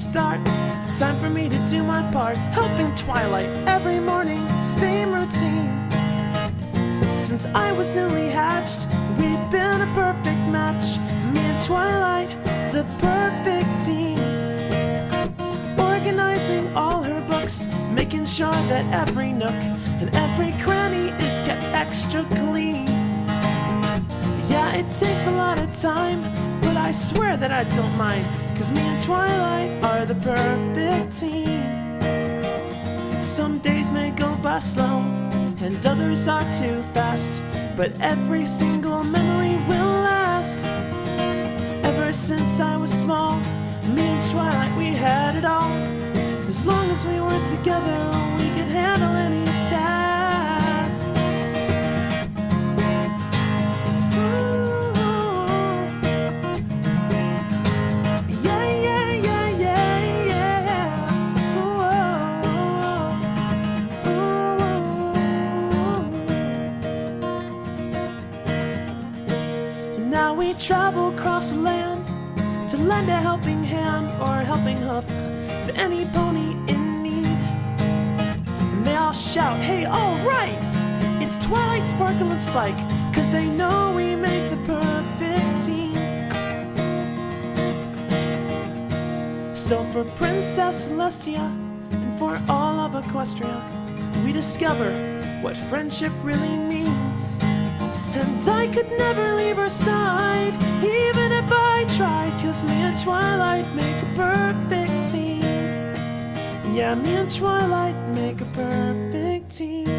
start. Time for me to do my part, helping Twilight every morning, same routine. Since I was newly hatched, we've been a perfect match. Me and Twilight, the perfect team. Organizing all her books, making sure that every nook and every cranny is kept extra clean. Yeah, it takes a lot of time, but I swear that I don't mind, 'cause me and Twilight are the perfect team. Some days may go by slow, and others are too fast, but every single memory will last. Ever since I was small, me and Twilight, we had it all. As long as we were together, we could handle any task. Ooh. Yeah, yeah, yeah, yeah, yeah. Ooh. Ooh. Now we travel across the land to lend a helping hand or a helping hoof to any pony in need. And they all shout, hey, all right! It's Twilight, Sparkle, and Spike, 'cause they know we make the perfect team. So for Princess Celestia and for all of Equestria, we discover what friendship really means. And I could never leave her side, even if I tried, 'cause me and Twilight make a perfect team. Yeah, me and Twilight make a perfect team.